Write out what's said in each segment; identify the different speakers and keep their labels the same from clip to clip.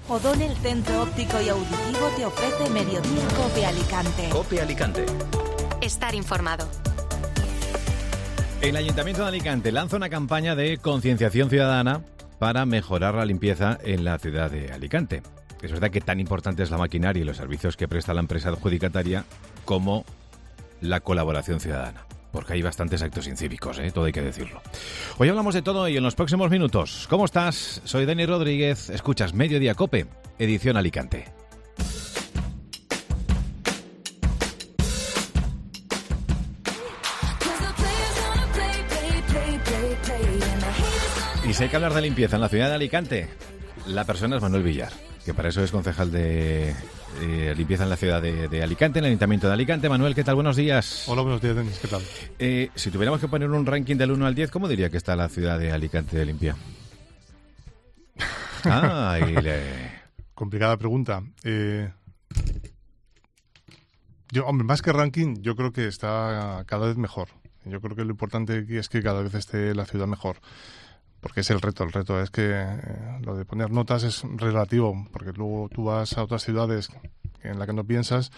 Speaker 1: O'Donnell Centro Óptico y Auditivo te ofrece Mediodía COPE Alicante.
Speaker 2: COPE Alicante.
Speaker 3: Estar informado.
Speaker 4: El Ayuntamiento de Alicante lanza una campaña de concienciación ciudadana para mejorar la limpieza en la ciudad de Alicante. Es verdad que tan importante es la maquinaria y los servicios que presta la empresa adjudicataria como la colaboración ciudadana. Porque hay bastantes actos incívicos, todo hay que decirlo. Hoy hablamos de todo y en los próximos minutos. ¿Cómo estás? Soy Dani Rodríguez. Escuchas Mediodía COPE, edición Alicante. Y si hay que hablar de limpieza en la ciudad de Alicante, la persona es Manuel Villar, que para eso es concejal de limpieza en la ciudad de Alicante, en el Ayuntamiento de Alicante. Manuel, ¿qué tal? Buenos días.
Speaker 5: Hola, buenos días, Denis. ¿Qué tal?
Speaker 4: Si tuviéramos que poner un ranking del 1 al 10, ¿cómo diría que está la ciudad de Alicante de limpia?
Speaker 5: Complicada pregunta. Hombre, más que ranking, yo creo que está cada vez mejor. Yo creo que lo importante aquí es que cada vez esté la ciudad mejor. Porque es el reto. El reto es que lo de poner notas es relativo, porque luego tú vas a otras ciudades en las que no piensas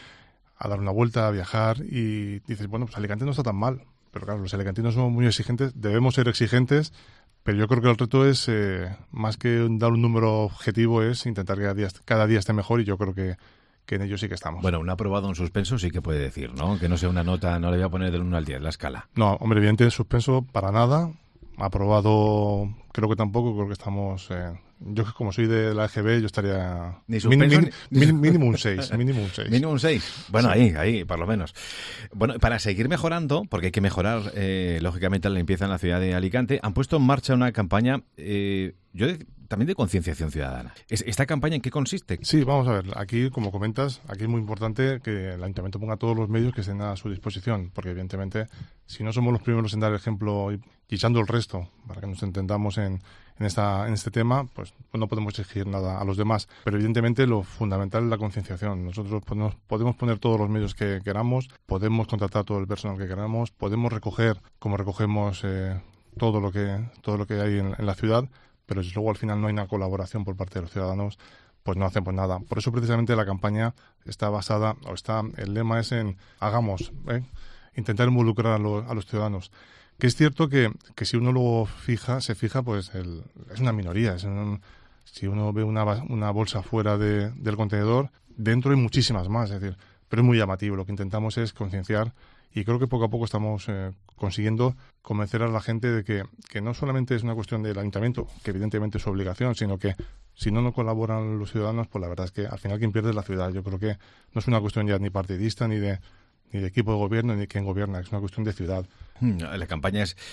Speaker 5: a dar una vuelta, a viajar y dices, bueno, pues Alicante no está tan mal. Pero claro, los alicantinos somos muy exigentes, debemos ser exigentes, pero yo creo que el reto es, más que dar un número objetivo, es intentar que cada día esté mejor y yo creo que en ello sí que estamos.
Speaker 4: Bueno, un aprobado, un suspenso sí que puede decir, ¿no? Que no sea una nota, no le voy a poner del 1 al 10, la escala.
Speaker 5: No, hombre, evidentemente suspenso para nada. Aprobado, creo que tampoco, creo que estamos... yo como soy de la EGB, yo estaría...
Speaker 4: Ni suspenso,
Speaker 5: mínimo un 6, mínimo un 6.
Speaker 4: Mínimo un 6, bueno, sí. ahí, por lo menos. Bueno, para seguir mejorando, porque hay que mejorar, lógicamente, la limpieza en la ciudad de Alicante, han puesto en marcha una campaña, también de concienciación ciudadana. ¿Esta campaña en qué consiste?
Speaker 5: Sí, vamos a ver, aquí, como comentas, aquí es muy importante que el Ayuntamiento ponga todos los medios que estén a su disposición, porque evidentemente, si no somos los primeros en dar el ejemplo y echando el resto, para que nos entendamos en este tema, pues no podemos exigir nada a los demás. Pero evidentemente lo fundamental es la concienciación. Nosotros podemos poner todos los medios que queramos, podemos contratar todo el personal que queramos, podemos recoger, como recogemos todo lo que hay en la ciudad, pero si luego al final no hay una colaboración por parte de los ciudadanos, pues no hacemos nada. Por eso precisamente la campaña está basada, el lema es en hagamos, intentar involucrar a los ciudadanos. Que es cierto que si uno luego se fija, pues es una minoría. Si uno ve una bolsa fuera del contenedor, dentro hay muchísimas más, es decir, pero es muy llamativo. Lo que intentamos es concienciar y creo que poco a poco estamos consiguiendo convencer a la gente de que no solamente es una cuestión del ayuntamiento, que evidentemente es su obligación, sino que si no colaboran los ciudadanos, pues la verdad es que al final quien pierde es la ciudad. Yo creo que no es una cuestión ya ni partidista, ni de equipo de gobierno, ni de quién gobierna, es una cuestión de ciudad.
Speaker 4: La campaña es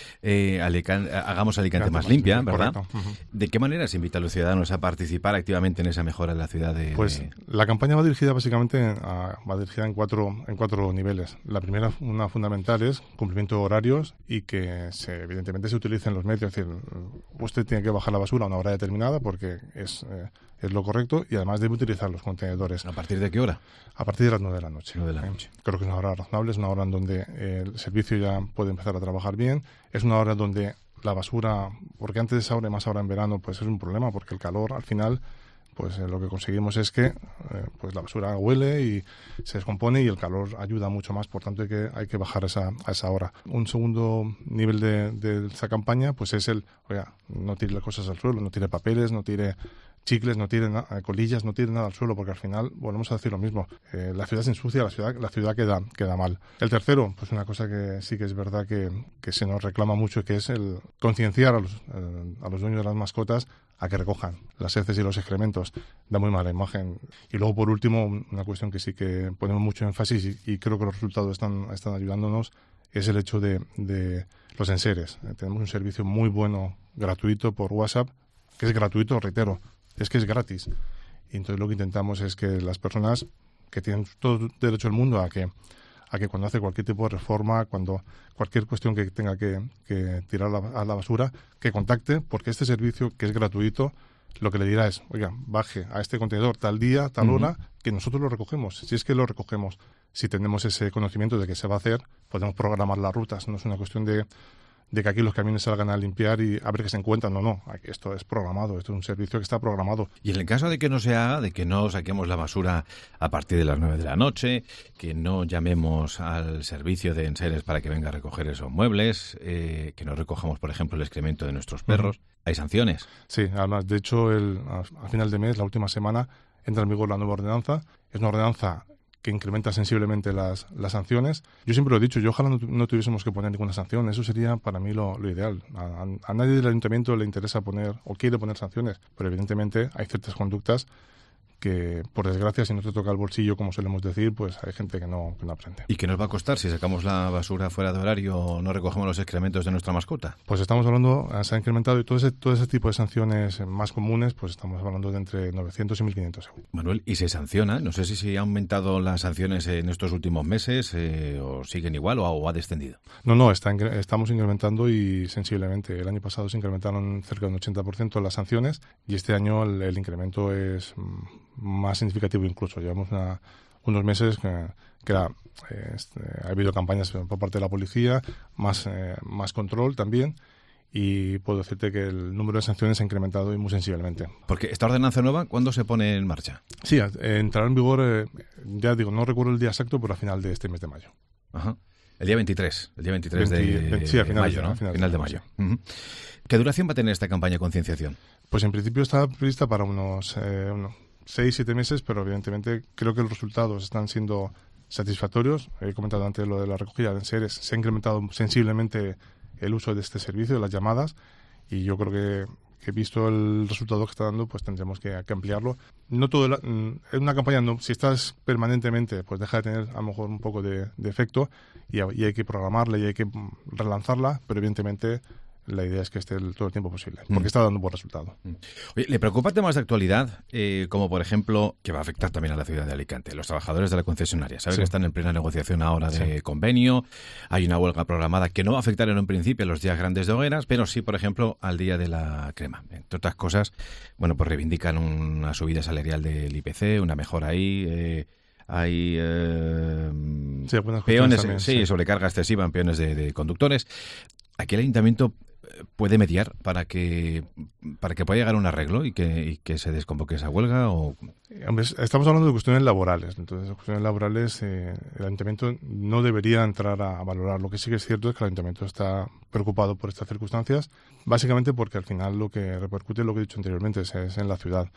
Speaker 4: hagamos Alicante más limpia, ¿verdad?
Speaker 5: Correcto. Uh-huh.
Speaker 4: ¿De qué manera se invita a los ciudadanos a participar activamente en esa mejora de la ciudad
Speaker 5: Pues la campaña va dirigida básicamente en cuatro niveles. La primera, una fundamental, es cumplimiento de horarios y que evidentemente se utilicen los medios. Es decir, usted tiene que bajar la basura a una hora determinada porque es lo correcto y además debe utilizar los contenedores.
Speaker 4: ¿A partir de qué hora?
Speaker 5: A partir de las 9 de la noche.
Speaker 4: 9 de la noche.
Speaker 5: Creo que es una hora razonable, es una hora en donde el servicio ya puede empezar a trabajar bien, es una hora donde la basura, porque antes de esa hora y más ahora en verano, pues es un problema, porque el calor al final, pues lo que conseguimos es que pues la basura huele y se descompone y el calor ayuda mucho más, por tanto hay que bajar a esa hora. Un segundo nivel de esa campaña pues es no tire cosas al suelo, no tire papeles, no tire chicles, no tire colillas, no tire nada al suelo, porque al final volvemos a decir lo mismo. La ciudad se ensucia, la ciudad queda mal. El tercero, pues una cosa que sí que es verdad que se nos reclama mucho, que es el concienciar a los dueños de las mascotas a que recojan las heces y los excrementos. Da muy mala imagen. Y luego, por último, una cuestión que sí que ponemos mucho énfasis y creo que los resultados están ayudándonos, es el hecho de los enseres. Tenemos un servicio muy bueno, gratuito, por WhatsApp, que es gratuito, reitero, es que es gratis. Y entonces lo que intentamos es que las personas que tienen todo el derecho del mundo a que cuando hace cualquier tipo de reforma, cuando cualquier cuestión que tenga que tirar a la basura, que contacte, porque este servicio, que es gratuito, lo que le dirá es, oiga, baje a este contenedor tal día, tal hora, que nosotros lo recogemos. Si es que lo recogemos, si tenemos ese conocimiento de que se va a hacer, podemos programar las rutas. No es una cuestión de de que aquí los camiones salgan a limpiar y a ver qué se encuentran. No, esto es programado, esto es un servicio que está programado.
Speaker 4: Y en el caso de que no se haga, de que no saquemos la basura a partir de las 9 de la noche, que no llamemos al servicio de enseres para que venga a recoger esos muebles, que no recojamos, por ejemplo, el excremento de nuestros perros, ¿hay sanciones?
Speaker 5: Sí, además, de hecho, a final de mes, la última semana, entra en vigor la nueva ordenanza. Es una ordenanza que incrementa sensiblemente las sanciones. Yo siempre lo he dicho, yo ojalá no tuviésemos que poner ninguna sanción, eso sería para mí lo ideal. A nadie del ayuntamiento le interesa poner o quiere poner sanciones, pero evidentemente hay ciertas conductas que, por desgracia, si no te toca el bolsillo, como solemos decir, pues hay gente que no aprende.
Speaker 4: ¿Y qué nos va a costar si sacamos la basura fuera de horario o no recogemos los excrementos de nuestra mascota?
Speaker 5: Pues estamos hablando, se ha incrementado, y todo ese tipo de sanciones más comunes, pues estamos hablando de entre 900 y 1.500 euros.
Speaker 4: Manuel, ¿y se sanciona? No sé si se han aumentado las sanciones en estos últimos meses o siguen igual o ha descendido.
Speaker 5: No, estamos incrementando y sensiblemente. El año pasado se incrementaron cerca de un 80% las sanciones y este año el incremento es más significativo incluso. Llevamos unos meses que ha habido campañas por parte de la policía, más control también, y puedo decirte que el número de sanciones ha incrementado y muy sensiblemente.
Speaker 4: Porque esta ordenanza nueva, ¿cuándo se pone en marcha?
Speaker 5: Sí, entrará en vigor, ya digo, no recuerdo el día exacto, pero a final de este mes de mayo.
Speaker 4: Ajá. El día 23 de
Speaker 5: sí, a final,
Speaker 4: mayo, ¿no? Final de mayo. Uh-huh. ¿Qué duración va a tener esta campaña de concienciación?
Speaker 5: Pues en principio está prevista para unos 6-7 meses, pero evidentemente creo que los resultados están siendo satisfactorios. He comentado antes lo de la recogida de enseres. Se ha incrementado sensiblemente el uso de este servicio, de las llamadas, y yo creo que visto el resultado que está dando, pues tendremos que ampliarlo. No todo en una campaña, si estás permanentemente, pues deja de tener a lo mejor un poco de efecto y hay que programarla y hay que relanzarla, pero evidentemente la idea es que esté todo el tiempo posible, porque está dando buen resultado.
Speaker 4: Oye, ¿le preocupa temas de actualidad, como por ejemplo, que va a afectar también a la ciudad de Alicante? Los trabajadores de la concesionaria, ¿sabe que están en plena negociación ahora de convenio? Hay una huelga programada que no va a afectar en un principio a los días grandes de hogueras, pero sí, por ejemplo, al día de la crema. Entre otras cosas, bueno, pues reivindican una subida salarial del IPC, una mejora ahí. Hay peones, también, sobrecarga excesiva en peones de conductores. Aquí el ayuntamiento puede mediar para que pueda llegar a un arreglo y que se desconvoque esa huelga.
Speaker 5: Hombre, estamos hablando de cuestiones laborales. Entonces, cuestiones laborales, el ayuntamiento no debería entrar a valorar. Lo que sí que es cierto es que el ayuntamiento está preocupado por estas circunstancias, básicamente porque al final lo que repercute, lo que he dicho anteriormente, es en la ciudad.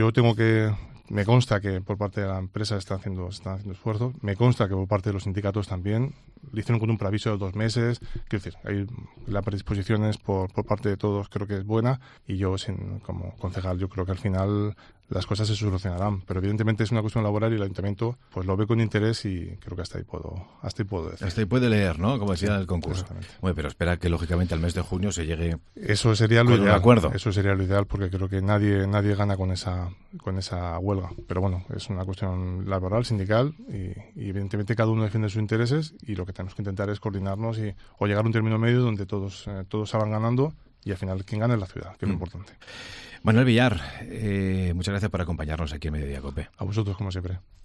Speaker 5: Me consta que por parte de la empresa están haciendo esfuerzos, me consta que por parte de los sindicatos también, lo hicieron con un preaviso de 2 meses, quiero decir, hay la predisposición por parte de todos, creo que es buena, y yo como concejal yo creo que al final las cosas se solucionarán, pero evidentemente es una cuestión laboral y el ayuntamiento pues lo ve con interés y creo que hasta ahí puedo decir.
Speaker 4: Hasta ahí puede leer, ¿no? Como decía el concurso. Bueno, pero espera que lógicamente al mes de junio se llegue.
Speaker 5: Eso sería lo ideal.
Speaker 4: Acuerdo.
Speaker 5: Eso sería lo ideal porque creo que nadie gana con esa huelga. Pero bueno, es una cuestión laboral, sindical y evidentemente cada uno defiende sus intereses y lo que tenemos que intentar es coordinarnos o llegar a un término medio donde todos salgan ganando y al final quien gana es la ciudad, que es lo importante.
Speaker 4: Manuel Villar, muchas gracias por acompañarnos aquí en Mediodía COPE.
Speaker 5: A vosotros, como siempre.